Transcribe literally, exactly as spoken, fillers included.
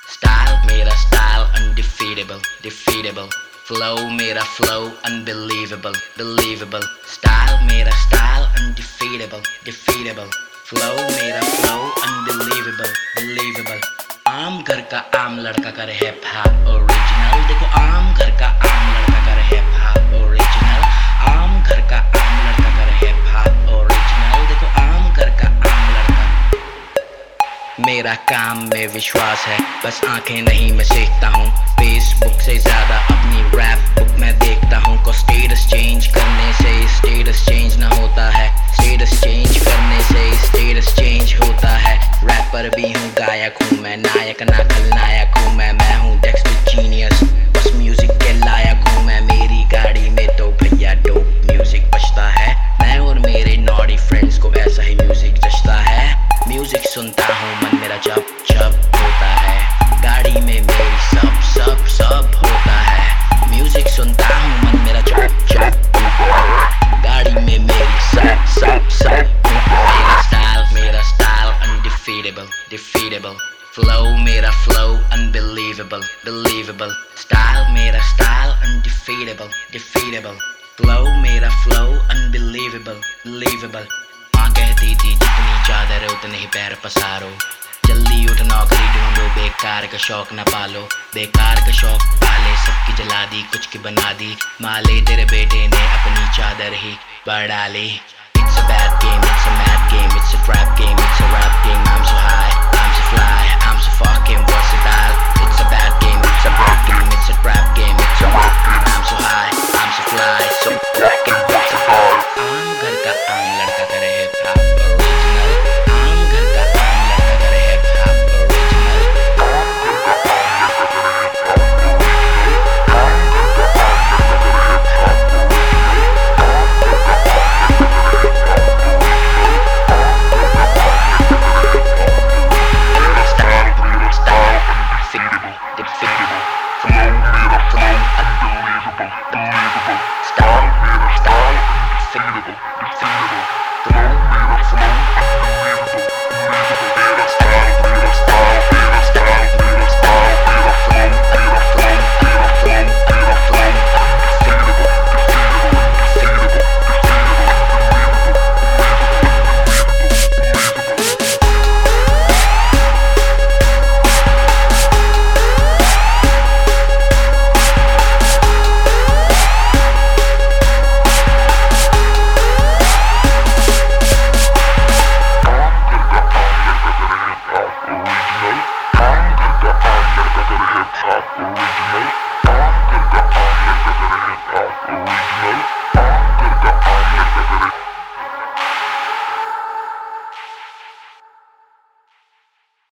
Style मेरा style undefeatable, defeatable. Flow मेरा flow unbelievable, believable. Style मेरा style undefeatable, defeatable. Flow मेरा flow unbelievable, believable. आम घर का आम लड़का करे हिप हॉप ओरिजिनल। देखो आम घर का आम लड़का करे हिप हॉप ओरिजिनल। आम घर का आम लड़का करे हिप हॉप ओरिजिनल। देखो आम घर का आम लड़का। मेरा काम में विश्वास है, बस आंखें नहीं मैं सीखता हूँ। फेसबुक से ज्यादा अपनी रैप बुक मैं देखता हूँ। को स्टेटस चेंज करने से स्टेटस चेंज ना होता है। स्टेटस चेंज करने से स्टेटस चेंज होता है। रैपर भी हूँ, गायक हूँ मैं, नायक ना खलनायक हूँ मैं। मैं हूँ डेक्स्टर जीनियस, बस म्यूजिक के लायक हूँ मैं। मेरी गाड़ी में तो भैया डोप म्यूजिक बजता है। मैं और मेरे नॉटी फ्रेंड्स को ऐसा ही म्यूजिक जचता है। म्यूजिक सुनता हूँ मन मेरा जब जब होता है। गाड़ी में मेरी सब सब सब होता है। म्यूजिक सुनता हूँ मन मेरा जब जब होता है। गाड़ी में मेरी सब सब सब होता है। मेरा स्टाइल मेरा स्टाइल undefeatable, defeatable. Flow मेरा flow unbelievable, believable. Style मेरा style undefeatable, defeatable. Flow मेरा flow unbelievable, believable. माँ कहती थी जितनी चादर है उतने ही पैर पसारो। जल्दी उठ नौकरी ढूंढो, बेकार का शौक न पालो। बेकार का शौक पाले सबकी जला दी, कुछ की बना दी। माले तेरे बेटे ने अपनी चादर ही बढ़ा ली। It's a bad game, it's a mad game, it's a trap game, it's a rap game.